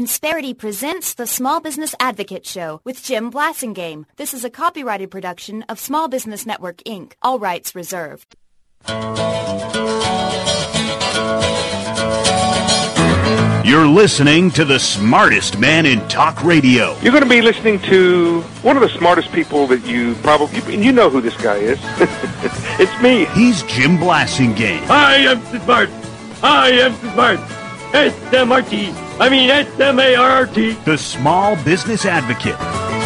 Insperity presents the Small Business Advocate Show with Jim Blasingame. This is a copyrighted production of Small Business Network, Inc. All rights reserved. You're listening to the smartest man in talk radio. You're going to be listening to one of the smartest people that you know who this guy is. It's me. He's Jim Blasingame. I am smart. I am smart. S-M-R-T. I mean S-M-A-R-T. The Small Business Advocate.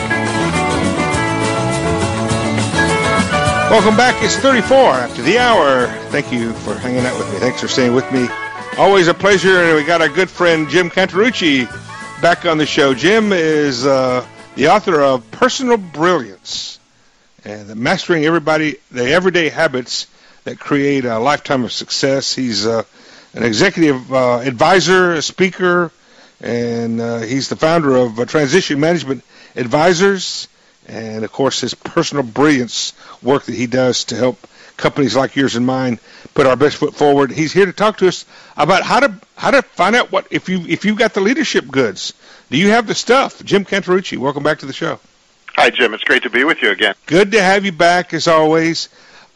Welcome back. It's 34 after the hour. Thank you for hanging out with me. Thanks for staying with me. Always a pleasure. And we got our good friend Jim Cantarucci back on the show. Jim is the author of Personal Brilliance and Mastering the Everyday Habits that Create a Lifetime of Success. He's an executive advisor, a speaker, and he's the founder of Transition Management Advisors, and of course his Personal Brilliance work that he does to help companies like yours and mine put our best foot forward. He's here to talk to us about how to find out what if you've got the leadership goods. Do you have the stuff? Jim Cantarucci, welcome back to the show. Hi, Jim. It's great to be with you again. Good to have you back as always.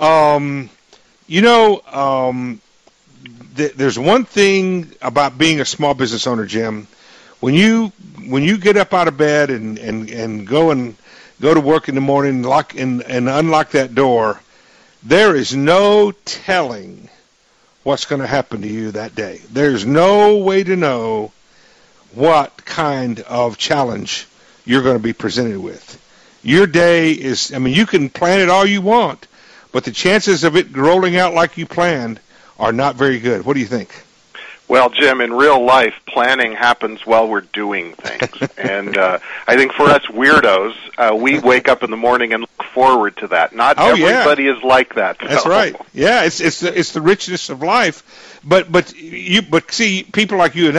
There's one thing about being a small business owner, Jim. When you get up out of bed and go to work in the morning and unlock that door, there is no telling what's going to happen to you that day. There's no way to know what kind of challenge you're going to be presented with. Your day is, you can plan it all you want, but the chances of it rolling out like you planned are not very good. What do you think? Well, Jim, in real life, planning happens while we're doing things. And I think for us weirdos, we wake up in the morning and look forward to that. Not everybody is like that. So. That's right. Yeah, it's the richness of life. But see, people like you and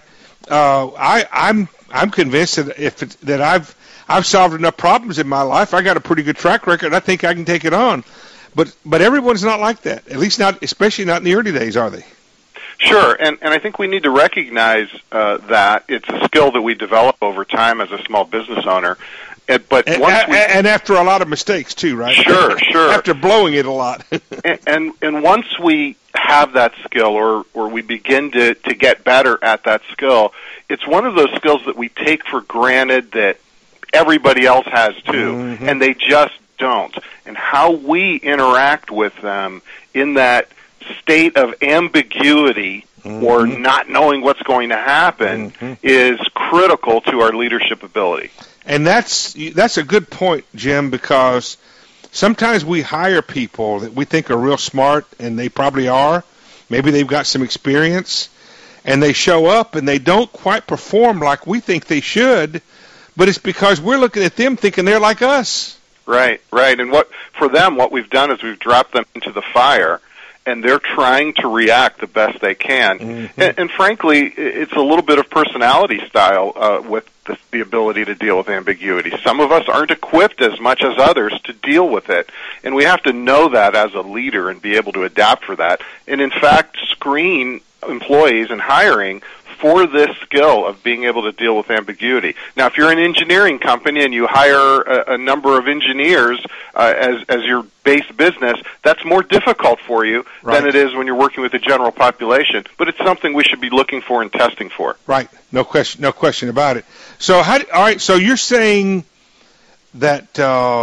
I'm convinced that I've solved enough problems in my life. I got a pretty good track record. I think I can take it on. But everyone's not like that. At least not, especially not in the early days, are they? Sure, and I think we need to recognize that it's a skill that we develop over time as a small business owner. And after a lot of mistakes too, right? Sure. After blowing it a lot. and once we have that skill, or we begin to get better at that skill, it's one of those skills that we take for granted that everybody else has too, and they just don't. And how we interact with them in that state of ambiguity or not knowing what's going to happen is critical to our leadership ability. And that's a good point, Jim, because sometimes we hire people that we think are real smart, and they probably are. Maybe they've got some experience, and they show up and they don't quite perform like we think they should, but it's because we're looking at them thinking they're like us. Right. And what we've done is we've dropped them into the fire, and they're trying to react the best they can. And frankly, it's a little bit of personality style with the ability to deal with ambiguity. Some of us aren't equipped as much as others to deal with it, and we have to know that as a leader and be able to adapt for that. And in fact, screen employees in hiring for this skill of being able to deal with ambiguity. Now, if you're an engineering company and you hire a number of engineers as your base business, that's more difficult for you than it is when you're working with the general population. But it's something we should be looking for and testing for. Right. No question about it. So, all right. So you're saying that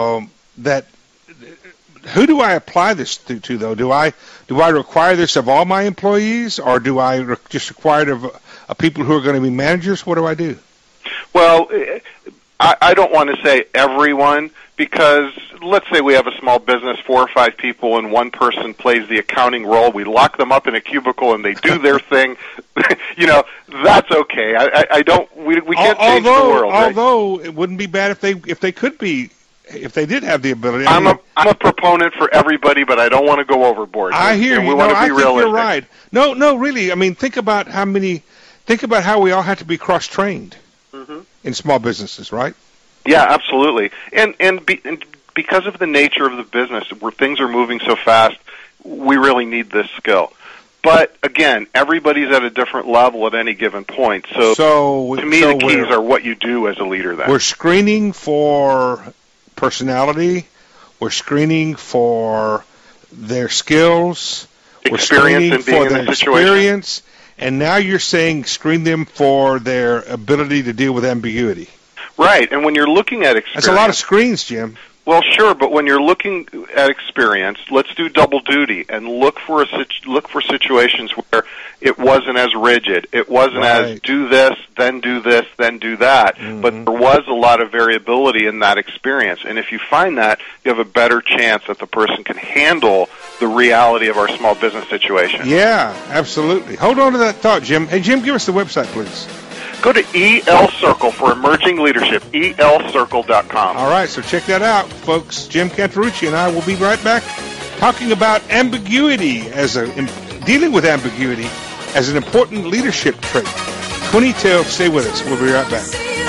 who do I apply this to though? Do I require this of all my employees, or do I just require it of people who are going to be managers? What do I do? Well, I don't want to say everyone, because let's say we have a small business, 4 or 5 people, and one person plays the accounting role. We lock them up in a cubicle and they do their thing. That's okay. We can't change the world. Although it wouldn't be bad if they did have the ability. I'm a proponent for everybody, but I don't want to go overboard. I hear you. We want to be realistic. You're right. No, really. Think about how we all have to be cross-trained in small businesses, right? Yeah, absolutely. And because of the nature of the business, where things are moving so fast, we really need this skill. But again, everybody's at a different level at any given point. So to me, the keys are what you do as a leader then. We're screening for personality. We're screening for their skills. Experience in being in the situation. And now you're saying screen them for their ability to deal with ambiguity. Right, and when you're looking at experience... That's a lot of screens, Jim. Well, sure, but when you're looking at experience, let's do double duty and look for situations where it wasn't as rigid. It wasn't as do this, then do this, then do that. Mm-hmm. But there was a lot of variability in that experience. And if you find that, you have a better chance that the person can handle the reality of our small business situation. Yeah, absolutely. Hold on to that thought, Jim. Hey, Jim, give us the website, please. Go to EL Circle for emerging leadership, elcircle.com. All right, so check that out, folks. Jim Cantarucci and I will be right back talking about ambiguity dealing with ambiguity as an important leadership trait. 2012, stay with us. We'll be right back.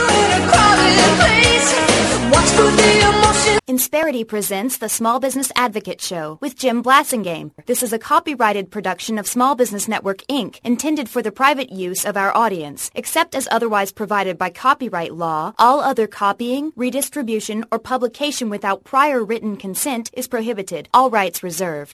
Insperity presents the Small Business Advocate Show with Jim Blasingame. This is a copyrighted production of Small Business Network, Inc., intended for the private use of our audience. Except as otherwise provided by copyright law, all other copying, redistribution, or publication without prior written consent is prohibited. All rights reserved.